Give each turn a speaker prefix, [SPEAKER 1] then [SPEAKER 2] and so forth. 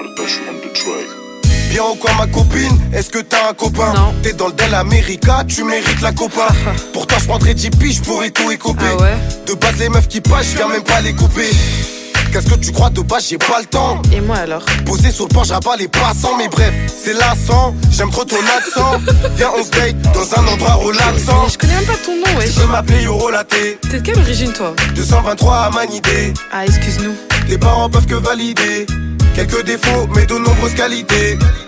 [SPEAKER 1] Bien ou quoi ma copine, est-ce que t'as un copain?
[SPEAKER 2] Non.
[SPEAKER 1] T'es dans le Del America, tu mérites la copa. Pourtant je prendrais 10 piges, je pourrais tout écoper.
[SPEAKER 2] Ah ouais?
[SPEAKER 1] De base les meufs qui passent, je viens même pas les couper. Qu'est-ce que tu crois de base, j'ai pas le temps.
[SPEAKER 2] Et moi alors?
[SPEAKER 1] Posé sur le port, j'abats les passants. Mais bref, c'est lassant, j'aime trop ton accent. Viens on se date dans un endroit relaxant.
[SPEAKER 2] Mais je connais même pas ton nom, wesh.
[SPEAKER 1] Tu peux m'appeler Yoro Laté.
[SPEAKER 2] T'es de quelle origine toi?
[SPEAKER 1] 223 à Manidé.
[SPEAKER 2] Ah excuse-nous.
[SPEAKER 1] Tes parents peuvent que valider. Quelques défauts mais de nombreuses qualités.